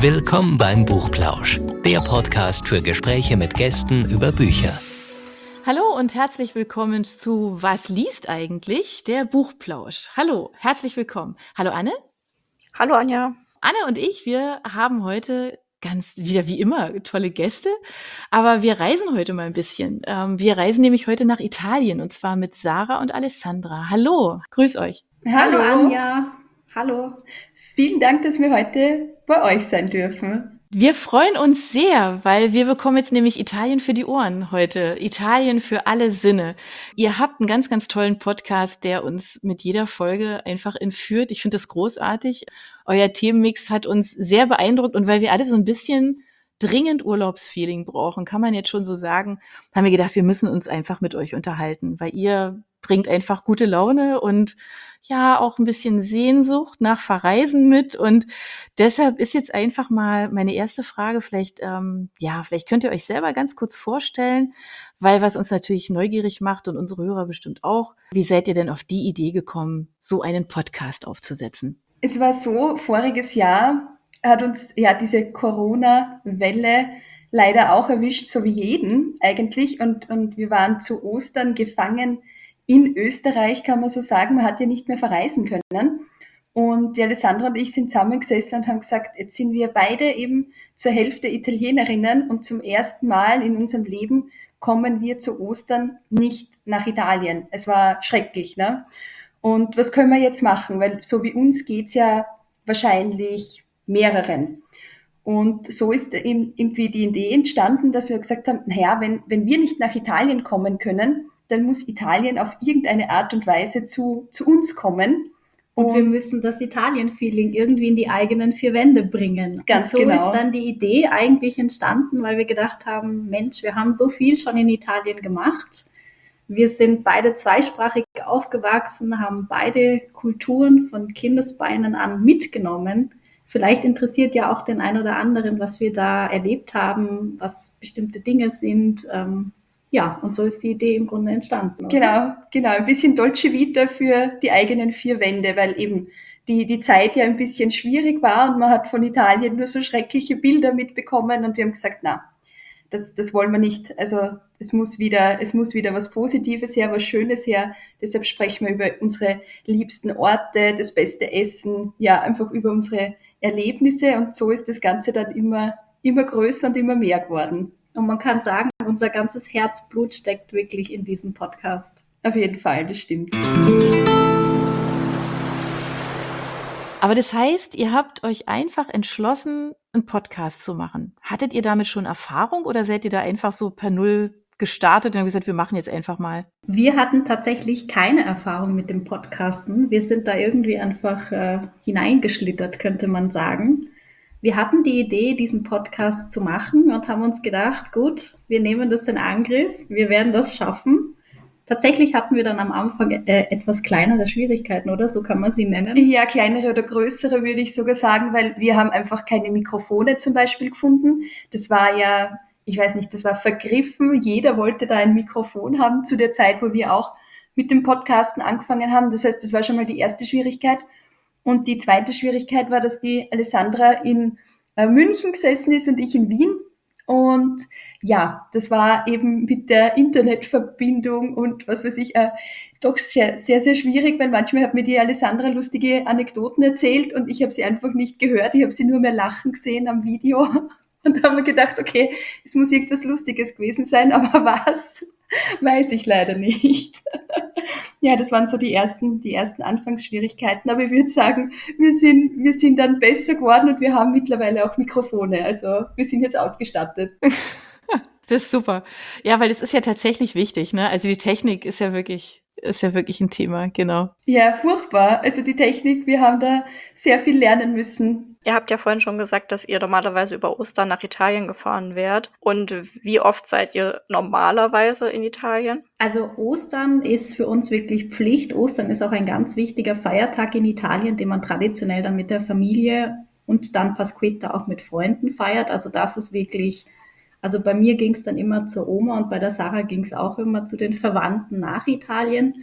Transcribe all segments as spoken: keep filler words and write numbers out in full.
Willkommen beim Buchplausch, der Podcast für Gespräche mit Gästen über Bücher. Hallo und herzlich willkommen zu Was liest eigentlich? Der Buchplausch. Hallo, herzlich willkommen. Hallo Anne. Hallo Anja. Anne und ich, wir haben heute ganz wieder wie immer tolle Gäste, aber wir reisen heute mal ein bisschen. Ähm, wir reisen nämlich heute nach Italien und zwar mit Sarah und Alessandra. Hallo, grüß euch. Hallo, Hallo Anja. Hallo. Vielen Dank, dass wir heute bei euch sein dürfen. Wir freuen uns sehr, weil wir bekommen jetzt nämlich Italien für die Ohren heute. Italien für alle Sinne. Ihr habt einen ganz, ganz tollen Podcast, der uns mit jeder Folge einfach entführt. Ich finde das großartig. Euer Themenmix hat uns sehr beeindruckt und weil wir alle so ein bisschen dringend Urlaubsfeeling brauchen, kann man jetzt schon so sagen, haben wir gedacht, wir müssen uns einfach mit euch unterhalten, weil ihr bringt einfach gute Laune und ja, auch ein bisschen Sehnsucht nach Verreisen mit. Und deshalb ist jetzt einfach mal meine erste Frage, vielleicht, ähm, ja, vielleicht könnt ihr euch selber ganz kurz vorstellen, weil was uns natürlich neugierig macht und unsere Hörer bestimmt auch. Wie seid ihr denn auf die Idee gekommen, so einen Podcast aufzusetzen? Es war so, voriges Jahr hat uns ja diese Corona-Welle leider auch erwischt, so wie jeden eigentlich. Und, und wir waren zu Ostern gefangen in Österreich, kann man so sagen. Man hat ja nicht mehr verreisen können. Und die Alessandra und ich sind zusammengesessen und haben gesagt, jetzt sind wir beide eben zur Hälfte Italienerinnen und zum ersten Mal in unserem Leben kommen wir zu Ostern nicht nach Italien. Es war schrecklich, ne? Und was können wir jetzt machen? Weil so wie uns geht's ja wahrscheinlich mehreren. Und so ist eben irgendwie die Idee entstanden, dass wir gesagt haben, naja, wenn, wenn wir nicht nach Italien kommen können, dann muss Italien auf irgendeine Art und Weise zu, zu uns kommen. Und, und wir müssen das Italien-Feeling irgendwie in die eigenen vier Wände bringen. Ganz und so genau. ist dann die Idee eigentlich entstanden, weil wir gedacht haben, Mensch, wir haben so viel schon in Italien gemacht. Wir sind beide zweisprachig aufgewachsen, haben beide Kulturen von Kindesbeinen an mitgenommen. Vielleicht interessiert ja auch den einen oder anderen, was wir da erlebt haben, was bestimmte Dinge sind. Ähm, ja, und so ist die Idee im Grunde entstanden. Oder? Genau, genau. Ein bisschen Dolce Vita für die eigenen vier Wände, weil eben die, die Zeit ja ein bisschen schwierig war und man hat von Italien nur so schreckliche Bilder mitbekommen und wir haben gesagt, na, das, das wollen wir nicht. Also es muss wieder, es muss wieder was Positives her, was Schönes her. Deshalb sprechen wir über unsere liebsten Orte, das beste Essen, ja, einfach über unsere Erlebnisse und so ist das Ganze dann immer, immer größer und immer mehr geworden. Und man kann sagen, unser ganzes Herzblut steckt wirklich in diesem Podcast. Auf jeden Fall, das stimmt. Aber das heißt, ihr habt euch einfach entschlossen, einen Podcast zu machen. Hattet ihr damit schon Erfahrung oder seid ihr da einfach so per Null gestartet und habt gesagt, wir machen jetzt einfach mal? Wir hatten tatsächlich keine Erfahrung mit dem Podcasten. Wir sind da irgendwie einfach äh, hineingeschlittert, könnte man sagen. Wir hatten die Idee, diesen Podcast zu machen und haben uns gedacht, gut, wir nehmen das in Angriff, wir werden das schaffen. Tatsächlich hatten wir dann am Anfang äh, etwas kleinere Schwierigkeiten, oder? So kann man sie nennen. Ja, kleinere oder größere würde ich sogar sagen, weil wir haben einfach keine Mikrofone zum Beispiel gefunden. Das war ja, ich weiß nicht, das war vergriffen. Jeder wollte da ein Mikrofon haben zu der Zeit, wo wir auch mit dem Podcasten angefangen haben. Das heißt, das war schon mal die erste Schwierigkeit. Und die zweite Schwierigkeit war, dass die Alessandra in äh, München gesessen ist und ich in Wien. Und ja, das war eben mit der Internetverbindung und was weiß ich, äh, doch sehr, sehr, sehr schwierig, weil manchmal hat mir die Alessandra lustige Anekdoten erzählt und ich habe sie einfach nicht gehört. Ich habe sie nur mehr lachen gesehen am Video und da haben wir gedacht, okay, es muss irgendwas Lustiges gewesen sein, aber was, weiß ich leider nicht. Ja, das waren so die ersten, die ersten Anfangsschwierigkeiten. Aber ich würde sagen, wir sind, wir sind dann besser geworden und wir haben mittlerweile auch Mikrofone. Also wir sind jetzt ausgestattet. Das ist super. Ja, weil das ist ja tatsächlich wichtig, ne? Also die Technik ist ja wirklich, ist ja wirklich ein Thema, genau. Ja, furchtbar. Also die Technik, wir haben da sehr viel lernen müssen. Ihr habt ja vorhin schon gesagt, dass ihr normalerweise über Ostern nach Italien gefahren wärt. Und wie oft seid ihr normalerweise in Italien? Also Ostern ist für uns wirklich Pflicht. Ostern ist auch ein ganz wichtiger Feiertag in Italien, den man traditionell dann mit der Familie und dann Pasquetta auch mit Freunden feiert. Also das ist wirklich, also bei mir ging es dann immer zur Oma und bei der Sarah ging es auch immer zu den Verwandten nach Italien.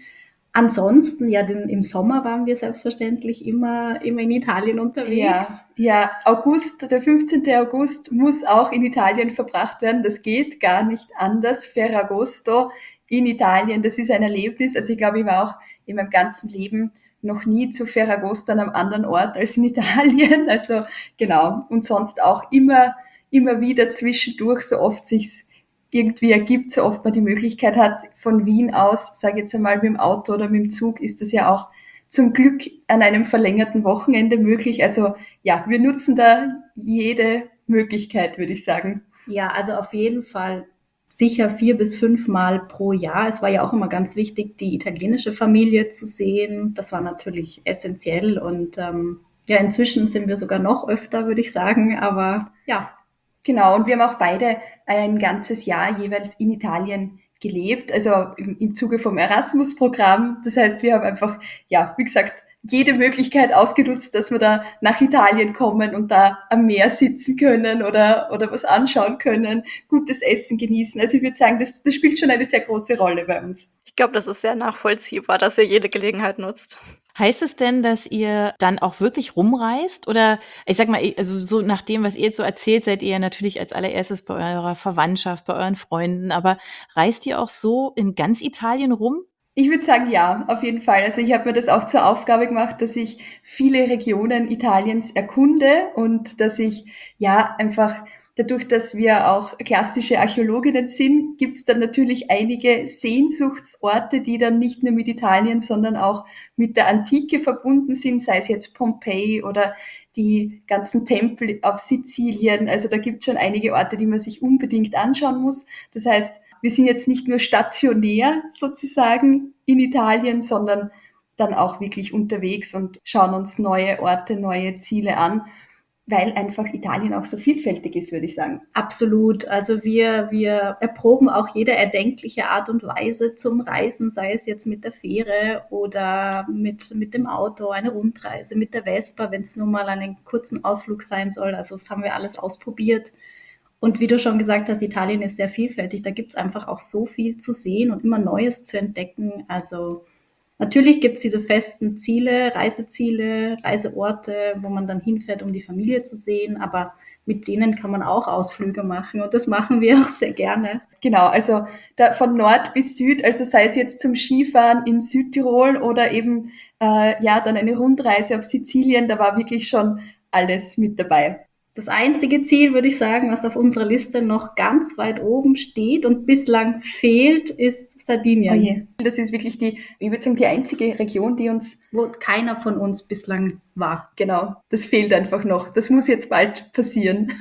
Ansonsten, ja, den, im Sommer waren wir selbstverständlich immer, immer in Italien unterwegs. Ja, ja, August, der fünfzehnten August muss auch in Italien verbracht werden. Das geht gar nicht anders. Ferragosto in Italien, das ist ein Erlebnis. Also ich glaube, ich war auch in meinem ganzen Leben noch nie zu Ferragosto an einem anderen Ort als in Italien. Also genau. Und sonst auch immer, immer wieder zwischendurch, so oft sich's irgendwie ergibt, so oft man die Möglichkeit hat, von Wien aus, sage ich jetzt einmal, mit dem Auto oder mit dem Zug, ist das ja auch zum Glück an einem verlängerten Wochenende möglich. Also ja, wir nutzen da jede Möglichkeit, würde ich sagen. Ja, also auf jeden Fall sicher vier bis fünf Mal pro Jahr. Es war ja auch immer ganz wichtig, die italienische Familie zu sehen. Das war natürlich essentiell und ähm, ja, inzwischen sind wir sogar noch öfter, würde ich sagen, aber ja. Genau, und wir haben auch beide ein ganzes Jahr jeweils in Italien gelebt, also im, im Zuge vom Erasmus-Programm. Das heißt, wir haben einfach, ja, wie gesagt, jede Möglichkeit ausgenutzt, dass wir da nach Italien kommen und da am Meer sitzen können oder, oder was anschauen können, gutes Essen genießen. Also ich würde sagen, das, das spielt schon eine sehr große Rolle bei uns. Ich glaube, das ist sehr nachvollziehbar, dass ihr jede Gelegenheit nutzt. Heißt es denn, dass ihr dann auch wirklich rumreist? Oder ich sag mal, also so nach dem, was ihr jetzt so erzählt, seid ihr ja natürlich als allererstes bei eurer Verwandtschaft, bei euren Freunden. Aber reist ihr auch so in ganz Italien rum? Ich würde sagen, ja, auf jeden Fall. Also ich habe mir das auch zur Aufgabe gemacht, dass ich viele Regionen Italiens erkunde und dass ich ja einfach dadurch, dass wir auch klassische Archäologinnen sind, gibt es dann natürlich einige Sehnsuchtsorte, die dann nicht nur mit Italien, sondern auch mit der Antike verbunden sind, sei es jetzt Pompeji oder die ganzen Tempel auf Sizilien. Also da gibt es schon einige Orte, die man sich unbedingt anschauen muss. Das heißt, wir sind jetzt nicht nur stationär sozusagen in Italien, sondern dann auch wirklich unterwegs und schauen uns neue Orte, neue Ziele an, weil einfach Italien auch so vielfältig ist, würde ich sagen. Absolut. Also wir, wir erproben auch jede erdenkliche Art und Weise zum Reisen, sei es jetzt mit der Fähre oder mit, mit dem Auto, eine Rundreise, mit der Vespa, wenn es nur mal einen kurzen Ausflug sein soll. Also das haben wir alles ausprobiert. Und wie du schon gesagt hast, Italien ist sehr vielfältig. Da gibt es einfach auch so viel zu sehen und immer Neues zu entdecken. Also natürlich gibt es diese festen Ziele, Reiseziele, Reiseorte, wo man dann hinfährt, um die Familie zu sehen. Aber mit denen kann man auch Ausflüge machen und das machen wir auch sehr gerne. Genau, also da von Nord bis Süd, also sei es jetzt zum Skifahren in Südtirol oder eben äh, ja dann eine Rundreise auf Sizilien, da war wirklich schon alles mit dabei. Das einzige Ziel, würde ich sagen, was auf unserer Liste noch ganz weit oben steht und bislang fehlt, ist Sardinien. Oh je. Das ist wirklich die, ich würde sagen, die einzige Region, die uns... Wo keiner von uns bislang war. Genau, das fehlt einfach noch. Das muss jetzt bald passieren.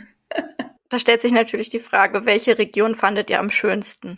Da stellt sich natürlich die Frage, welche Region fandet ihr am schönsten?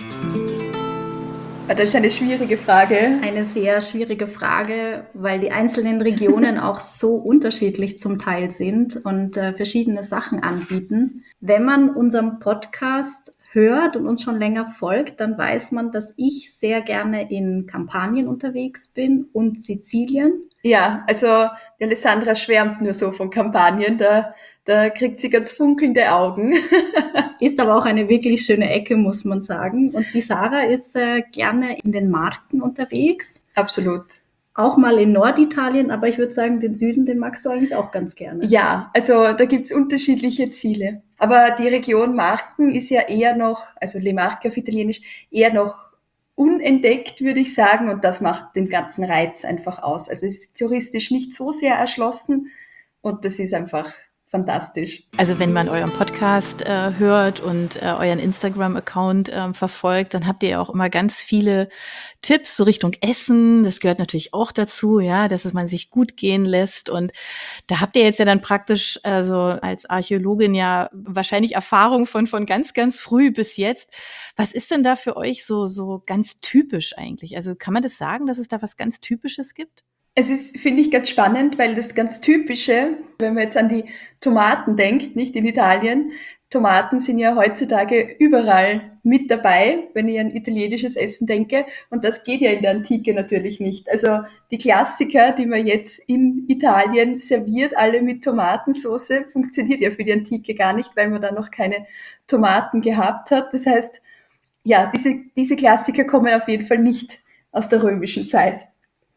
Das ist eine schwierige Frage. Eine sehr schwierige Frage, weil die einzelnen Regionen auch so unterschiedlich zum Teil sind und äh, verschiedene Sachen anbieten. Wenn man unserem Podcast hört und uns schon länger folgt, dann weiß man, dass ich sehr gerne in Kampanien unterwegs bin und Sizilien. Ja, also die Alessandra schwärmt nur so von Kampanien, da, da kriegt sie ganz funkelnde Augen. Ist aber auch eine wirklich schöne Ecke, muss man sagen. Und die Sarah ist äh, gerne in den Marken unterwegs. Absolut. Auch mal in Norditalien, aber ich würde sagen, den Süden, den magst du eigentlich auch ganz gerne. Ja, also da gibt's unterschiedliche Ziele. Aber die Region Marken ist ja eher noch, also Le Marche auf Italienisch, eher noch unentdeckt, würde ich sagen. Und das macht den ganzen Reiz einfach aus. Also es ist touristisch nicht so sehr erschlossen und das ist einfach fantastisch. Also wenn man euren Podcast äh, hört und äh, euren Instagram-Account äh, verfolgt, dann habt ihr ja auch immer ganz viele Tipps so Richtung Essen. Das gehört natürlich auch dazu, ja, dass es man sich gut gehen lässt. Und da habt ihr jetzt ja dann praktisch, also als Archäologin ja wahrscheinlich Erfahrung von von ganz, ganz früh bis jetzt. Was ist denn da für euch so so ganz typisch eigentlich? Also kann man das sagen, dass es da was ganz Typisches gibt? Es ist, finde ich, ganz spannend, weil das ganz Typische, wenn man jetzt an die Tomaten denkt, nicht in Italien, Tomaten sind ja heutzutage überall mit dabei, wenn ich an italienisches Essen denke. Und das geht ja in der Antike natürlich nicht. Also die Klassiker, die man jetzt in Italien serviert, alle mit Tomatensauce, funktioniert ja für die Antike gar nicht, weil man da noch keine Tomaten gehabt hat. Das heißt, ja, diese, diese Klassiker kommen auf jeden Fall nicht aus der römischen Zeit.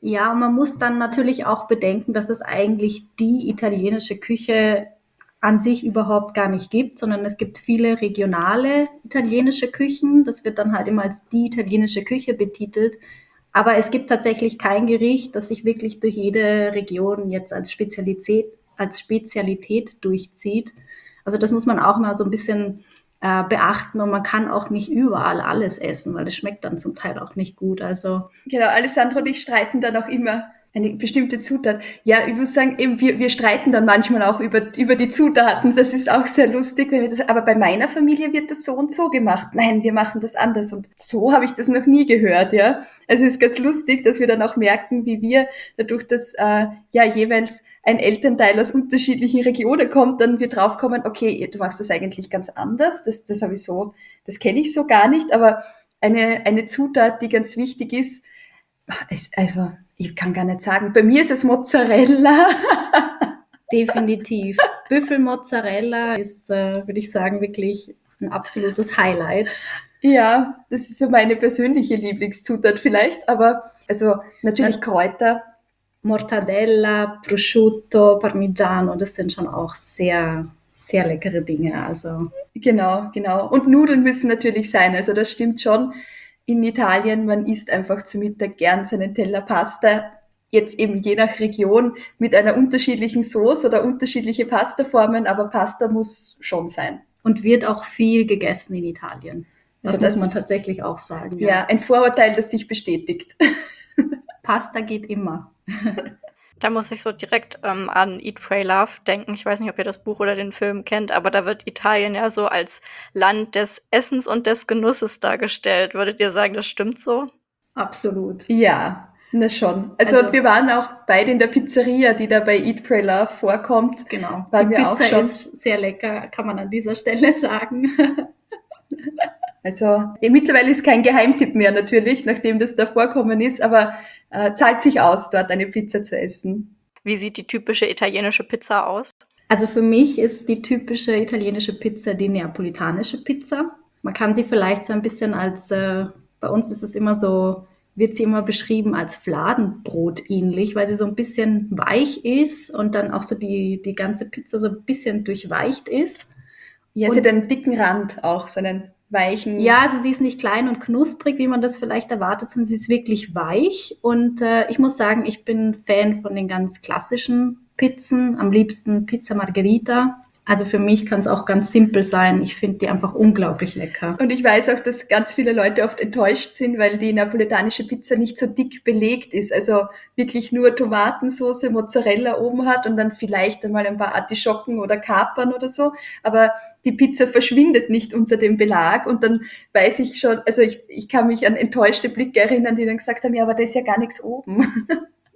Ja, man muss dann natürlich auch bedenken, dass es eigentlich die italienische Küche an sich überhaupt gar nicht gibt, sondern es gibt viele regionale italienische Küchen. Das wird dann halt immer als die italienische Küche betitelt. Aber es gibt tatsächlich kein Gericht, das sich wirklich durch jede Region jetzt als Spezialität, als Spezialität durchzieht. Also das muss man auch mal so ein bisschen äh, beachten und man kann auch nicht überall alles essen, weil das schmeckt dann zum Teil auch nicht gut. Also Genau, Alessandro und ich streiten dann auch immer eine bestimmte Zutat. Ja, ich muss sagen, eben wir, wir streiten dann manchmal auch über, über die Zutaten. Das ist auch sehr lustig, wenn wir das, aber bei meiner Familie wird das so und so gemacht. Nein, wir machen das anders. Und so habe ich das noch nie gehört, ja. Also es ist ganz lustig, dass wir dann auch merken, wie wir dadurch, dass äh, ja jeweils ein Elternteil aus unterschiedlichen Regionen kommt, dann wir draufkommen, okay, du machst das eigentlich ganz anders. Das, das habe ich so, das kenne ich so gar nicht. Aber eine, eine Zutat, die ganz wichtig ist, ist also ich kann gar nicht sagen. Bei mir ist es Mozzarella. definitiv. Büffelmozzarella ist, äh, würde ich sagen, wirklich ein absolutes Highlight. Ja, das ist so meine persönliche Lieblingszutat vielleicht, aber also natürlich Kräuter. Mortadella, Prosciutto, Parmigiano, das sind schon auch sehr, sehr leckere Dinge. Also Genau, genau. Und Nudeln müssen natürlich sein. Also das stimmt schon. In Italien, man isst einfach zu Mittag gern seinen Teller Pasta, jetzt eben je nach Region mit einer unterschiedlichen Sauce oder unterschiedliche Pastaformen, aber Pasta muss schon sein. und wird auch viel gegessen in Italien. Das, Also das muss man ist- tatsächlich auch sagen. Ja, ein Vorurteil, das sich bestätigt. Pasta geht immer. Da muss ich so direkt ähm, an Eat, Pray, Love denken. Ich weiß nicht, ob ihr das Buch oder den Film kennt, aber da wird Italien ja so als Land des Essens und des Genusses dargestellt. Würdet ihr sagen, das stimmt so? Absolut. Ja, na schon. Also, Also- und wir waren auch beide in der Pizzeria, die da bei Eat, Pray, Love vorkommt. Genau. Waren Die wir auch Pizza schon. ist sehr lecker, kann man an dieser Stelle sagen. Also eh, mittlerweile ist kein Geheimtipp mehr natürlich, nachdem das da vorkommen ist, aber äh, zahlt sich aus, dort eine Pizza zu essen. Wie sieht die typische italienische Pizza aus? Also für mich ist die typische italienische Pizza die neapolitanische Pizza. Man kann sie vielleicht so ein bisschen als, äh, bei uns ist es immer so, wird sie immer beschrieben als Fladenbrot ähnlich, weil sie so ein bisschen weich ist und dann auch so die, die ganze Pizza so ein bisschen durchweicht ist. Ja, Und- sie hat einen dicken Rand auch, so einen weichen. Ja, also sie ist nicht klein und knusprig, wie man das vielleicht erwartet, sondern sie ist wirklich weich. Und äh, ich muss sagen, ich bin Fan von den ganz klassischen Pizzen, am liebsten Pizza Margherita. Also für mich kann es auch ganz simpel sein. Ich finde die einfach unglaublich lecker. Und ich weiß auch, dass ganz viele Leute oft enttäuscht sind, weil die napoletanische Pizza nicht so dick belegt ist. Also wirklich nur Tomatensauce, Mozzarella oben hat und dann vielleicht einmal ein paar Artischocken oder Kapern oder so. Aber die Pizza verschwindet nicht unter dem Belag und dann weiß ich schon, also ich, ich kann mich an enttäuschte Blicke erinnern, die dann gesagt haben, ja, aber da ist ja gar nichts oben.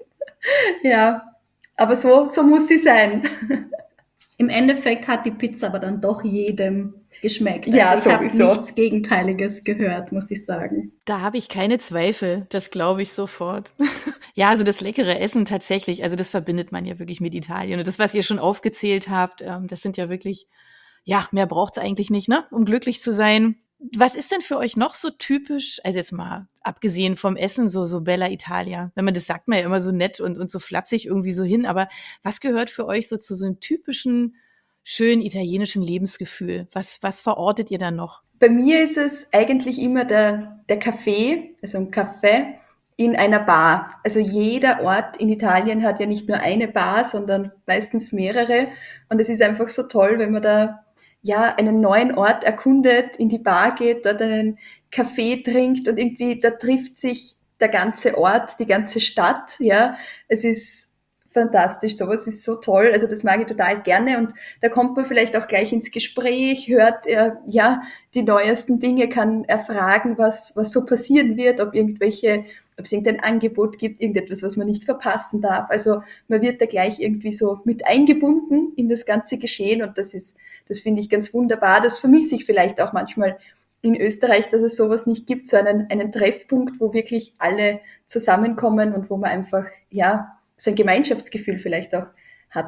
Ja, aber so, so muss sie sein. Im Endeffekt hat die Pizza aber dann doch jedem geschmeckt. Ja, also ich sowieso. habe nichts Gegenteiliges gehört, muss ich sagen. Da habe ich keine Zweifel, das glaube ich sofort. Ja, also das leckere Essen tatsächlich, also das verbindet man ja wirklich mit Italien. Und das, was ihr schon aufgezählt habt, ähm, das sind ja wirklich, ja, mehr braucht's eigentlich nicht, ne, um glücklich zu sein. Was ist denn für euch noch so typisch, also jetzt mal abgesehen vom Essen, so, so Bella Italia? Wenn man das sagt, man ja immer so nett und, und so flapsig irgendwie so hin, aber was gehört für euch so zu so einem typischen, schönen italienischen Lebensgefühl? Was, was verortet ihr da noch? Bei mir ist es eigentlich immer der, der Kaffee, also ein Kaffee in einer Bar. Also jeder Ort in Italien hat ja nicht nur eine Bar, sondern meistens mehrere. Und es ist einfach so toll, wenn man da ja einen neuen Ort erkundet, in die Bar geht, dort einen Kaffee trinkt und irgendwie da trifft sich der ganze Ort, die ganze Stadt. Ja, es ist fantastisch, sowas ist so toll, also das mag ich total gerne und da kommt man vielleicht auch gleich ins Gespräch, hört äh, ja die neuesten Dinge, kann erfragen, was was so passieren wird, ob irgendwelche, ob es irgendein Angebot gibt, irgendetwas, was man nicht verpassen darf. Also man wird da gleich irgendwie so mit eingebunden in das ganze Geschehen und das ist, das finde ich ganz wunderbar. Das vermisse ich vielleicht auch manchmal in Österreich, dass es sowas nicht gibt, so einen einen Treffpunkt, wo wirklich alle zusammenkommen und wo man einfach ja so ein Gemeinschaftsgefühl vielleicht auch hat.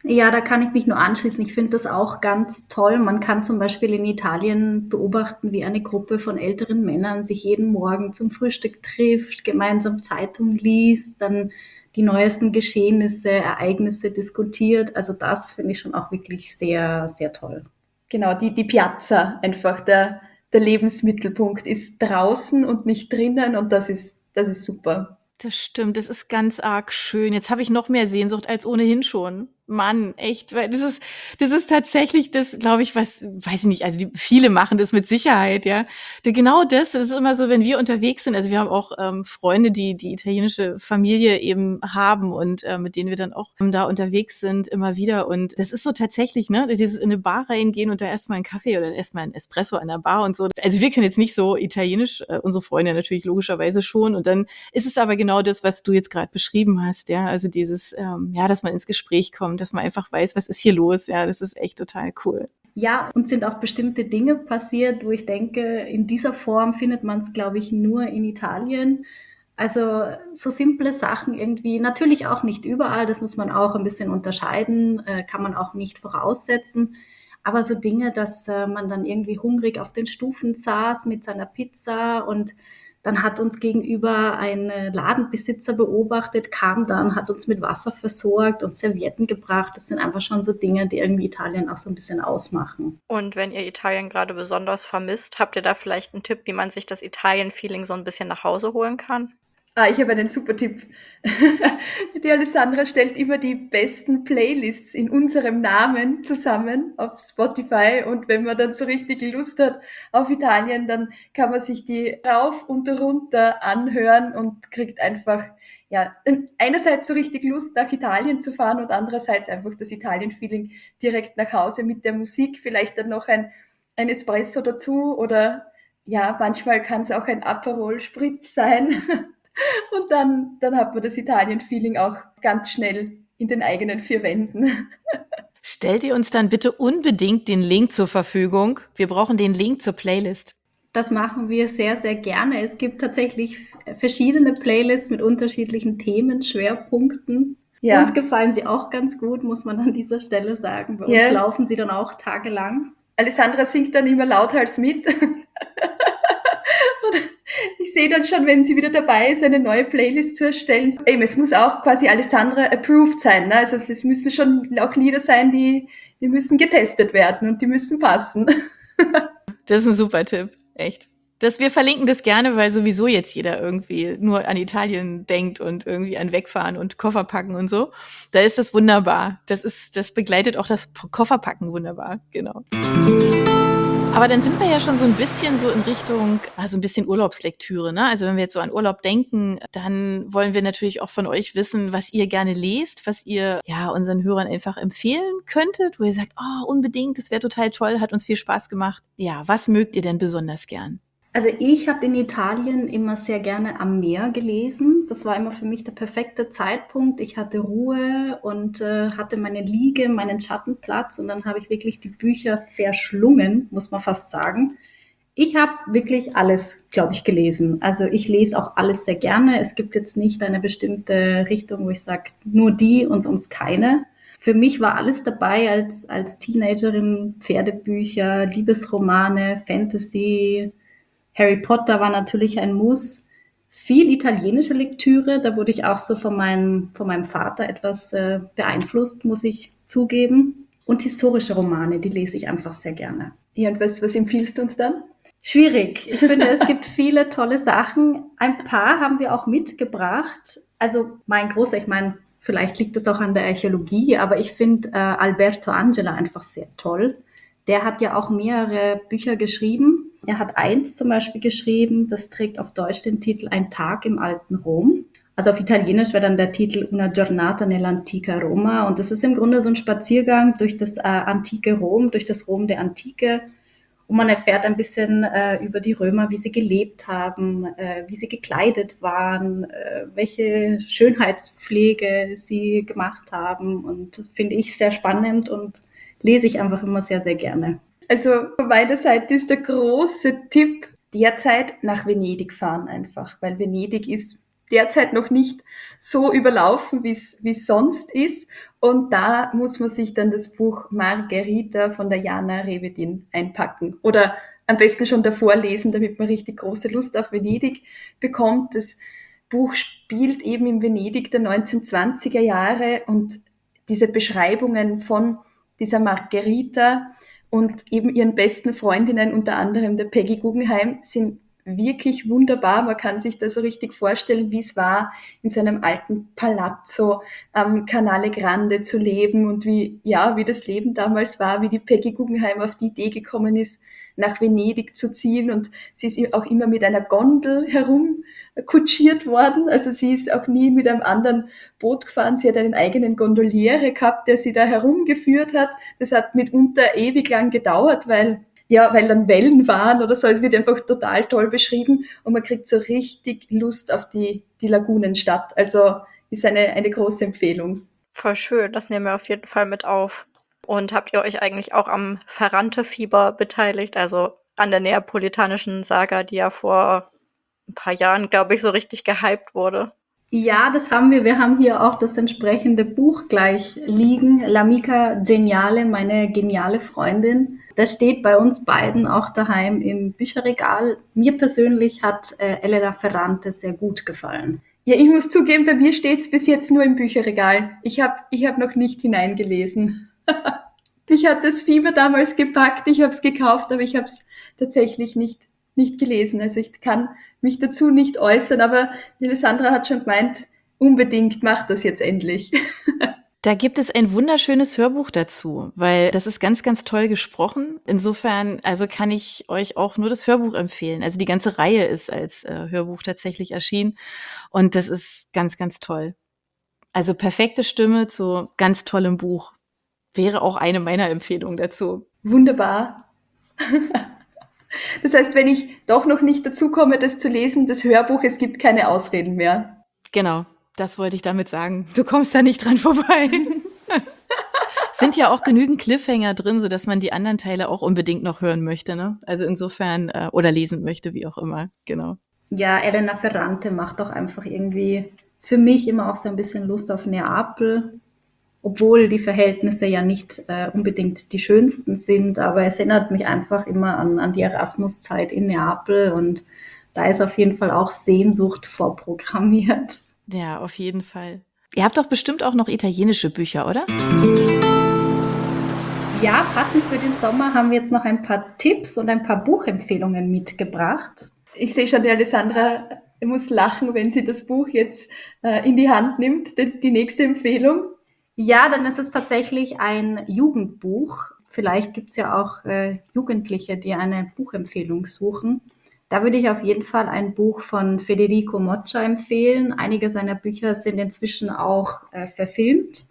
Ja, da kann ich mich nur anschließen. Ich finde das auch ganz toll. Man kann zum Beispiel in Italien beobachten, wie eine Gruppe von älteren Männern sich jeden Morgen zum Frühstück trifft, gemeinsam Zeitung liest, dann die neuesten Geschehnisse, Ereignisse diskutiert. Also das finde ich schon auch wirklich sehr, sehr toll. Genau, die, die Piazza einfach, der, der Lebensmittelpunkt ist draußen und nicht drinnen und das ist, das ist super. Das stimmt, das ist ganz arg schön. Jetzt habe ich noch mehr Sehnsucht als ohnehin schon. Mann, echt, weil das ist das ist tatsächlich das, glaube ich, was weiß ich nicht, also die viele machen das mit Sicherheit, ja. D genau das, das ist immer so, wenn wir unterwegs sind, also wir haben auch, ähm, Freunde, die die italienische Familie eben haben und, äh, mit denen wir dann auch, ähm, da unterwegs sind immer wieder und das ist so tatsächlich, ne, dieses in 'ne Bar reingehen und da erst mal 'n Kaffee oder erst mal 'n Espresso an der Bar und so. Also wir können jetzt nicht so italienisch, äh, unsere Freunde natürlich logischerweise schon und dann ist es aber genau das, was du jetzt gerade beschrieben hast, ja. Also dieses, ähm, ja, dass man ins Gespräch kommt, dass man einfach weiß, was ist hier los, ja, das ist echt total cool. Ja, und sind auch bestimmte Dinge passiert, wo ich denke, in dieser Form findet man es, glaube ich, nur in Italien. Also so simple Sachen irgendwie, natürlich auch nicht überall, das muss man auch ein bisschen unterscheiden, äh, kann man auch nicht voraussetzen. Aber so Dinge, dass äh, man dann irgendwie hungrig auf den Stufen saß mit seiner Pizza und dann hat uns gegenüber ein äh, Ladenbesitzer beobachtet, kam dann, hat uns mit Wasser versorgt und Servietten gebracht. Das sind einfach schon so Dinge, die irgendwie Italien auch so ein bisschen ausmachen. Und wenn ihr Italien gerade besonders vermisst, habt ihr da vielleicht einen Tipp, wie man sich das Italien-Feeling so ein bisschen nach Hause holen kann? Ah, ich habe einen super Tipp. Die Alessandra stellt immer die besten Playlists in unserem Namen zusammen auf Spotify und wenn man dann so richtig Lust hat auf Italien, dann kann man sich die rauf und runter anhören und kriegt einfach, ja, einerseits so richtig Lust nach Italien zu fahren und andererseits einfach das Italien-Feeling direkt nach Hause mit der Musik, vielleicht dann noch ein, ein Espresso dazu oder ja, manchmal kann es auch ein Aperol Spritz sein. Und dann, dann hat man das Italien-Feeling auch ganz schnell in den eigenen vier Wänden. Stellt ihr uns dann bitte unbedingt den Link zur Verfügung? Wir brauchen den Link zur Playlist. Das machen wir sehr, sehr gerne. Es gibt tatsächlich verschiedene Playlists mit unterschiedlichen Themen, Schwerpunkten. Ja. Uns gefallen sie auch ganz gut, muss man an dieser Stelle sagen. Bei Ja. uns laufen sie dann auch tagelang. Alessandra singt dann immer lauthals mit. Und ich sehe dann schon, wenn sie wieder dabei ist, eine neue Playlist zu erstellen. Eben, es muss auch quasi Alessandra approved sein. Ne? Also es müssen schon auch Lieder sein, die, die müssen getestet werden und die müssen passen. Das ist ein super Tipp, echt. Das, wir verlinken das gerne, weil sowieso jetzt jeder irgendwie nur an Italien denkt und irgendwie an Wegfahren und Koffer packen und so. Da ist das wunderbar. Das ist, das begleitet auch das Kofferpacken wunderbar, genau. Aber dann sind wir ja schon so ein bisschen so in Richtung, also ein bisschen Urlaubslektüre, ne? Also wenn wir jetzt so an Urlaub denken, dann wollen wir natürlich auch von euch wissen, was ihr gerne lest, was ihr ja unseren Hörern einfach empfehlen könntet, wo ihr sagt, oh, unbedingt, das wäre total toll, hat uns viel Spaß gemacht. Ja, was mögt ihr denn besonders gern? Also ich habe in Italien immer sehr gerne am Meer gelesen. Das war immer für mich der perfekte Zeitpunkt. Ich hatte Ruhe und äh, hatte meine Liege, meinen Schattenplatz und dann habe ich wirklich die Bücher verschlungen, muss man fast sagen. Ich habe wirklich alles, glaube ich, gelesen. Also ich lese auch alles sehr gerne. Es gibt jetzt nicht eine bestimmte Richtung, wo ich sage, nur die und sonst keine. Für mich war alles dabei als, als Teenagerin, Pferdebücher, Liebesromane, Fantasy. Harry Potter war natürlich ein Muss. Viel italienische Lektüre, da wurde ich auch so von meinem, von meinem Vater etwas äh, beeinflusst, muss ich zugeben. Und historische Romane, die lese ich einfach sehr gerne. Ja, und was, was empfiehlst du uns dann? Schwierig. Ich finde, es gibt viele tolle Sachen. Ein paar haben wir auch mitgebracht. Also mein großer, ich meine, vielleicht liegt es auch an der Archäologie, aber ich finde äh, Alberto Angela einfach sehr toll. Der hat ja auch mehrere Bücher geschrieben. Er hat eins zum Beispiel geschrieben, das trägt auf Deutsch den Titel Ein Tag im alten Rom. Also auf Italienisch wäre dann der Titel Una giornata nell'antica Roma. Und das ist im Grunde so ein Spaziergang durch das äh, antike Rom, durch das Rom der Antike. Und man erfährt ein bisschen äh, über die Römer, wie sie gelebt haben, äh, wie sie gekleidet waren, äh, welche Schönheitspflege sie gemacht haben. Und finde ich sehr spannend und lese ich einfach immer sehr, sehr gerne. Also von meiner Seite ist der große Tipp derzeit nach Venedig fahren einfach, weil Venedig ist derzeit noch nicht so überlaufen, wie es wie es sonst ist. Und da muss man sich dann das Buch Margherita von der Jana Revedin einpacken. Oder am besten schon davor lesen, damit man richtig große Lust auf Venedig bekommt. Das Buch spielt eben in Venedig der neunzehnhundertzwanziger Jahre und diese Beschreibungen von dieser Margherita und eben ihren besten Freundinnen, unter anderem der Peggy Guggenheim, sind wirklich wunderbar. Man kann sich da so richtig vorstellen, wie es war, in so einem alten Palazzo am Canale Grande zu leben und wie, ja, wie das Leben damals war, wie die Peggy Guggenheim auf die Idee gekommen ist, nach Venedig zu ziehen, und sie ist auch immer mit einer Gondel herumkutschiert worden, also sie ist auch nie mit einem anderen Boot gefahren, sie hat einen eigenen Gondoliere gehabt, der sie da herumgeführt hat. Das hat mitunter ewig lang gedauert, weil ja, weil dann Wellen waren oder so, es wird einfach total toll beschrieben und man kriegt so richtig Lust auf die, die Lagunenstadt, also ist eine, eine große Empfehlung. Voll schön, das nehmen wir auf jeden Fall mit auf. Und habt ihr euch eigentlich auch am Ferrante-Fieber beteiligt, also an der neapolitanischen Saga, die ja vor ein paar Jahren, glaube ich, so richtig gehypt wurde? Ja, das haben wir. Wir haben hier auch das entsprechende Buch gleich liegen. L'amica geniale, meine geniale Freundin. Das steht bei uns beiden auch daheim im Bücherregal. Mir persönlich hat äh, Elena Ferrante sehr gut gefallen. Ja, ich muss zugeben, bei mir steht es bis jetzt nur im Bücherregal. Ich habe ich hab noch nicht hineingelesen. Mich hat das Fieber damals gepackt, ich habe es gekauft, aber ich habe es tatsächlich nicht, nicht gelesen. Also ich kann mich dazu nicht äußern, aber die Alessandra hat schon gemeint, unbedingt macht das jetzt endlich. Da gibt es ein wunderschönes Hörbuch dazu, weil das ist ganz, ganz toll gesprochen. Insofern, also kann ich euch auch nur das Hörbuch empfehlen. Also die ganze Reihe ist als äh, Hörbuch tatsächlich erschienen und das ist ganz, ganz toll. Also perfekte Stimme zu ganz tollem Buch. Wäre auch eine meiner Empfehlungen dazu. Wunderbar. Das heißt, wenn ich doch noch nicht dazu komme, das zu lesen, das Hörbuch, es gibt keine Ausreden mehr. Genau, das wollte ich damit sagen. Du kommst da nicht dran vorbei. Sind ja auch genügend Cliffhanger drin, sodass man die anderen Teile auch unbedingt noch hören möchte, ne? Also insofern, äh, oder lesen möchte, wie auch immer, genau. Ja, Elena Ferrante macht doch einfach irgendwie für mich immer auch so ein bisschen Lust auf Neapel. Obwohl die Verhältnisse ja nicht äh, unbedingt die schönsten sind, aber es erinnert mich einfach immer an, an die Erasmus-Zeit in Neapel und da ist auf jeden Fall auch Sehnsucht vorprogrammiert. Ja, auf jeden Fall. Ihr habt doch bestimmt auch noch italienische Bücher, oder? Ja, passend für den Sommer haben wir jetzt noch ein paar Tipps und ein paar Buchempfehlungen mitgebracht. Ich sehe schon, die Alessandra muss lachen, wenn sie das Buch jetzt äh, in die Hand nimmt, die, die nächste Empfehlung. Ja, dann ist es tatsächlich ein Jugendbuch. Vielleicht gibt es ja auch äh, Jugendliche, die eine Buchempfehlung suchen. Da würde ich auf jeden Fall ein Buch von Federico Moccia empfehlen. Einige seiner Bücher sind inzwischen auch äh, verfilmt.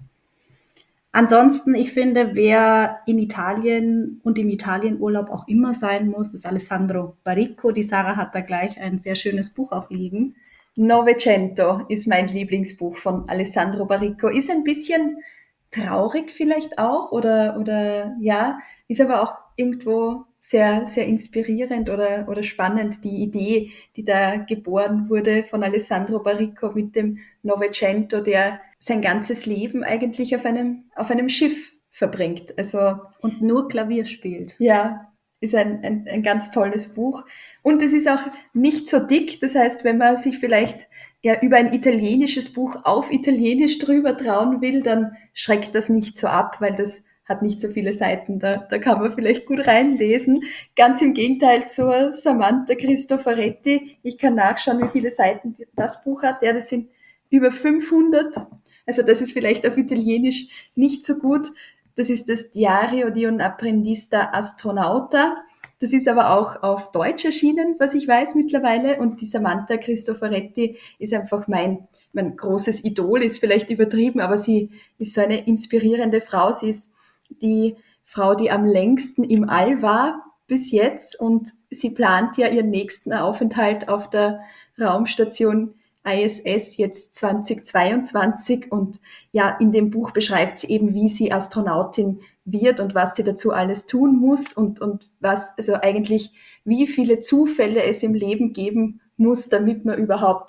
Ansonsten, ich finde, wer in Italien und im Italienurlaub auch immer sein muss, ist Alessandro Baricco. Die Sarah hat da gleich ein sehr schönes Buch auch liegen. Novecento ist mein Lieblingsbuch von Alessandro Baricco. Ist ein bisschen traurig vielleicht auch oder, oder ja, ist aber auch irgendwo sehr, sehr inspirierend oder, oder spannend. Die Idee, die da geboren wurde von Alessandro Baricco mit dem Novecento, der sein ganzes Leben eigentlich auf einem, auf einem Schiff verbringt. Also, und nur Klavier spielt. Ja, ist ein, ein, ein ganz tolles Buch. Und es ist auch nicht so dick, das heißt, wenn man sich vielleicht ja über ein italienisches Buch auf Italienisch drüber trauen will, dann schreckt das nicht so ab, weil das hat nicht so viele Seiten, da, da kann man vielleicht gut reinlesen. Ganz im Gegenteil zur Samantha Cristoforetti. Ich kann nachschauen, wie viele Seiten das Buch hat. Ja, das sind über fünfhundert. Also das ist vielleicht auf Italienisch nicht so gut. Das ist das Diario di un apprendista astronauta. Das ist aber auch auf Deutsch erschienen, was ich weiß mittlerweile. Und die Samantha Cristoforetti ist einfach mein, mein großes Idol, ist vielleicht übertrieben, aber sie ist so eine inspirierende Frau. Sie ist die Frau, die am längsten im All war bis jetzt. Und sie plant ja ihren nächsten Aufenthalt auf der Raumstation I S S jetzt zweitausendzweiundzwanzig. Und ja, in dem Buch beschreibt sie eben, wie sie Astronautin wird und was sie dazu alles tun muss und, und was, also eigentlich, wie viele Zufälle es im Leben geben muss, damit man überhaupt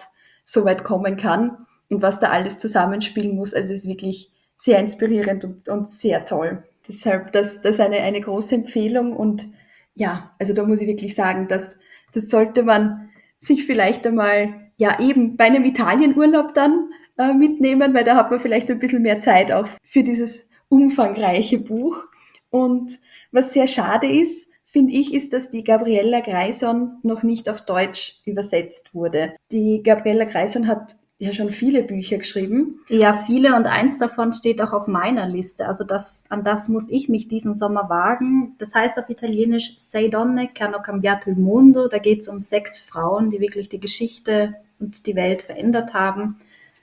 so weit kommen kann und was da alles zusammenspielen muss. Also es ist wirklich sehr inspirierend und, und sehr toll. Deshalb, das, das ist eine, eine große Empfehlung und ja, also da muss ich wirklich sagen, dass, das sollte man sich vielleicht einmal, ja eben bei einem Italienurlaub dann äh, mitnehmen, weil da hat man vielleicht ein bisschen mehr Zeit auch für dieses umfangreiche Buch. Und was sehr schade ist, finde ich, ist, dass die Gabriella Greison noch nicht auf Deutsch übersetzt wurde. Die Gabriella Greison hat ja schon viele Bücher geschrieben. Ja, viele und eins davon steht auch auf meiner Liste. Also das, an das muss ich mich diesen Sommer wagen. Das heißt auf Italienisch Sei donne che hanno cambiato il mondo. Da geht es um sechs Frauen, die wirklich die Geschichte und die Welt verändert haben.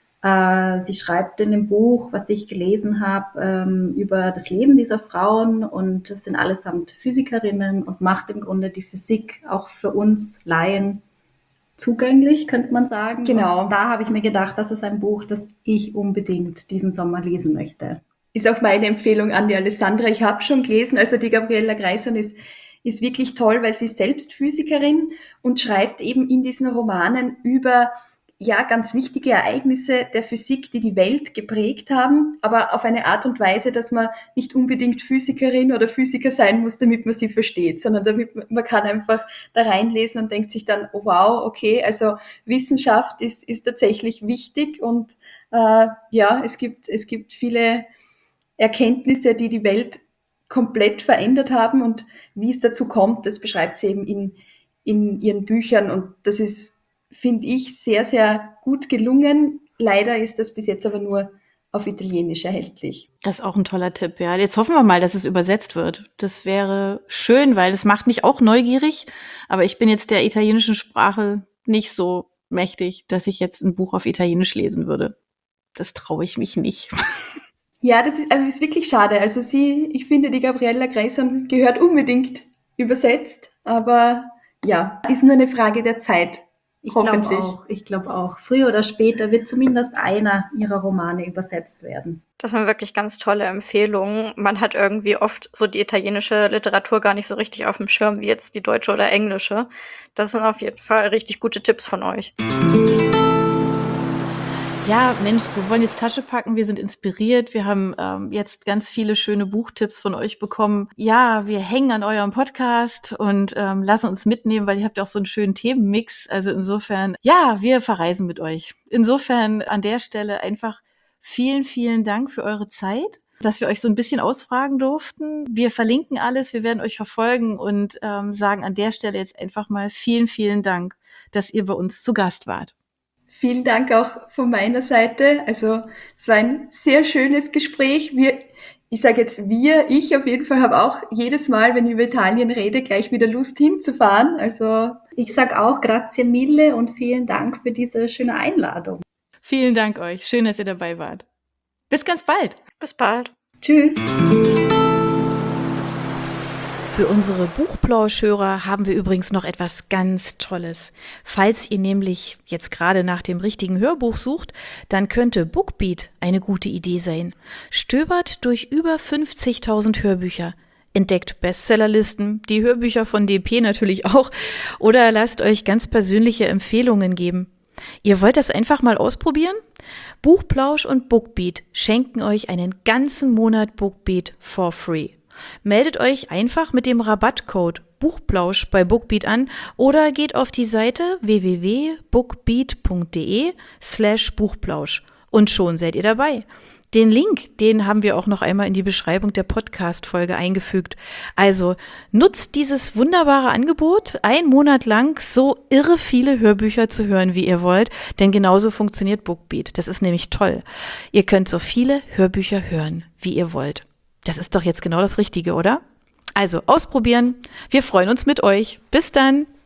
Äh, sie schreibt in dem Buch, was ich gelesen habe, ähm, über das Leben dieser Frauen und es sind allesamt Physikerinnen und macht im Grunde die Physik auch für uns Laien zugänglich, könnte man sagen. Genau. Und da habe ich mir gedacht, das ist ein Buch, das ich unbedingt diesen Sommer lesen möchte. Ist auch meine Empfehlung an die Alessandra. Ich habe schon gelesen, also die Gabriella Greison ist, ist wirklich toll, weil sie ist selbst Physikerin und schreibt eben in diesen Romanen über ja ganz wichtige Ereignisse der Physik, die die Welt geprägt haben, aber auf eine Art und Weise, dass man nicht unbedingt Physikerin oder Physiker sein muss, damit man sie versteht, sondern damit man kann einfach da reinlesen und denkt sich dann, oh wow, okay, also Wissenschaft ist ist tatsächlich wichtig und äh, ja, es gibt es gibt viele Erkenntnisse, die die Welt komplett verändert haben und wie es dazu kommt, das beschreibt sie eben in in ihren Büchern und das ist, finde ich, sehr, sehr gut gelungen. Leider ist das bis jetzt aber nur auf Italienisch erhältlich. Das ist auch ein toller Tipp, ja. Jetzt hoffen wir mal, dass es übersetzt wird. Das wäre schön, weil es macht mich auch neugierig. Aber ich bin jetzt der italienischen Sprache nicht so mächtig, dass ich jetzt ein Buch auf Italienisch lesen würde. Das traue ich mich nicht. Ja, das ist, also ist wirklich schade. Also sie, ich finde, die Gabriella Greison gehört unbedingt übersetzt. Aber ja, ist nur eine Frage der Zeit. Ich glaube Hoffentlich. auch, ich glaube auch. Früher oder später wird zumindest einer ihrer Romane übersetzt werden. Das sind wirklich ganz tolle Empfehlungen. Man hat irgendwie oft so die italienische Literatur gar nicht so richtig auf dem Schirm wie jetzt die deutsche oder englische. Das sind auf jeden Fall richtig gute Tipps von euch. Ja, Mensch, wir wollen jetzt Tasche packen, wir sind inspiriert, wir haben ähm, jetzt ganz viele schöne Buchtipps von euch bekommen. Ja, wir hängen an eurem Podcast und ähm, lassen uns mitnehmen, weil ihr habt ja auch so einen schönen Themenmix. Also insofern, ja, wir verreisen mit euch. Insofern an der Stelle einfach vielen, vielen Dank für eure Zeit, dass wir euch so ein bisschen ausfragen durften. Wir verlinken alles, wir werden euch verfolgen und ähm, sagen an der Stelle jetzt einfach mal vielen, vielen Dank, dass ihr bei uns zu Gast wart. Vielen Dank auch von meiner Seite. Also es war ein sehr schönes Gespräch. Wir, ich sage jetzt wir, ich auf jeden Fall habe auch jedes Mal, wenn ich über Italien rede, gleich wieder Lust hinzufahren. Also ich sage auch grazie mille und vielen Dank für diese schöne Einladung. Vielen Dank euch. Schön, dass ihr dabei wart. Bis ganz bald. Bis bald. Tschüss. Für unsere Buchplauschhörer haben wir übrigens noch etwas ganz Tolles. Falls ihr nämlich jetzt gerade nach dem richtigen Hörbuch sucht, dann könnte Bookbeat eine gute Idee sein. Stöbert durch über fünfzigtausend Hörbücher. Entdeckt Bestsellerlisten, die Hörbücher von D P natürlich auch, oder lasst euch ganz persönliche Empfehlungen geben. Ihr wollt das einfach mal ausprobieren? Buchplausch und Bookbeat schenken euch einen ganzen Monat Bookbeat for free. Meldet euch einfach mit dem Rabattcode Buchplausch bei Bookbeat an oder geht auf die Seite w w w punkt bookbeat punkt de slash Buchplausch und schon seid ihr dabei. Den Link, den haben wir auch noch einmal in die Beschreibung der Podcast-Folge eingefügt. Also nutzt dieses wunderbare Angebot, einen Monat lang so irre viele Hörbücher zu hören, wie ihr wollt, denn genauso funktioniert Bookbeat. Das ist nämlich toll. Ihr könnt so viele Hörbücher hören, wie ihr wollt. Das ist doch jetzt genau das Richtige, oder? Also ausprobieren. Wir freuen uns mit euch. Bis dann.